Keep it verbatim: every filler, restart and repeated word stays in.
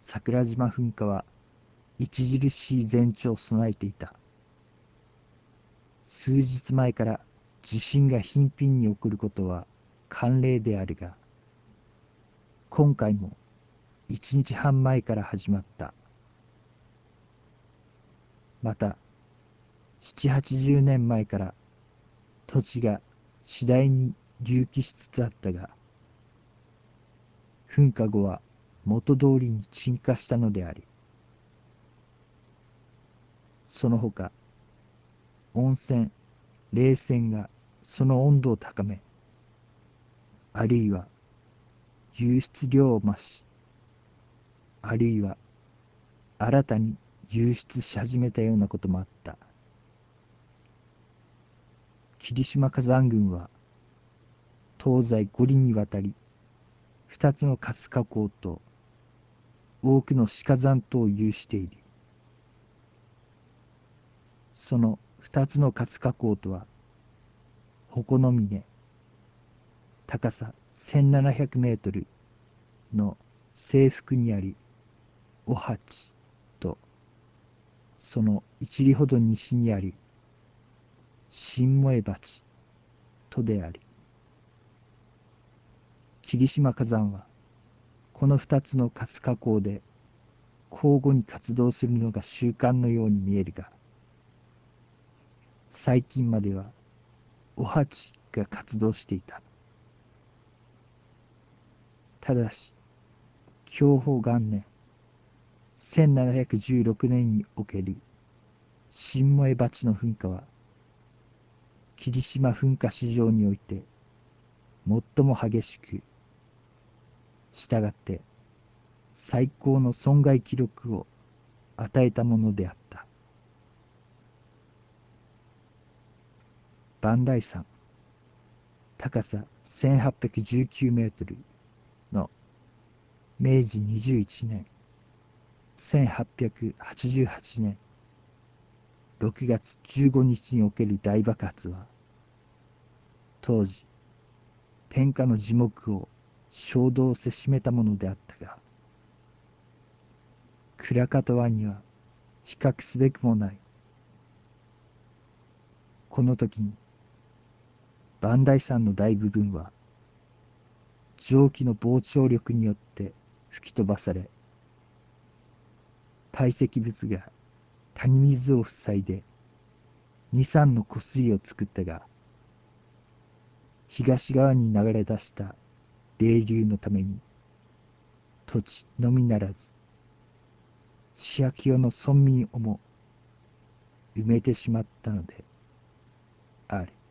桜島噴火は著しい前兆を備えていた。数日前から地震が頻繁に起こることは慣例であるが、今回も一日半前から始まった。また、七八十年前から土地が次第に隆起しつつあったが、噴火後は元通りに沈下したのである。その他、温泉、冷泉がその温度を高め、あるいは湧出量を増し、あるいは新たに湧出し始めたようなこともあった。霧島火山群は東西五里にわたり、二つの活火口と多くの死火山島を有している。その二つの活火口とは、鉾の峰、高させんななひゃくメートルの西腹にあり、おはちと、その一里ほど西にあり、新燃鉢とである。霧島火山は、この二つの活火口で交互に活動するのが習慣のように見えるが、最近まではおはちが活動していた。ただし、享保元年、せんななひゃくじゅうろくねんにおける新燃鉢の噴火は、霧島噴火史上において最も激しく、したがって最高の損害記録を与えたものであった。磐梯山、高させんはっぴゃくじゅうきゅうメートルのめいじにじゅういちねん、せんはっぴゃくはちじゅうはちねんろくがつじゅうごにちにおける大爆発は、当時天下の耳目を衝動せしめたものであったが、クラカトワには比較すべくもない。この時に磐梯山の大部分は蒸気の膨張力によって吹き飛ばされ、堆積物が谷水を塞いで二三の湖水を作ったが、東側に流れ出した泥流のために土地のみならずシアキオの村民をも埋めてしまったのである。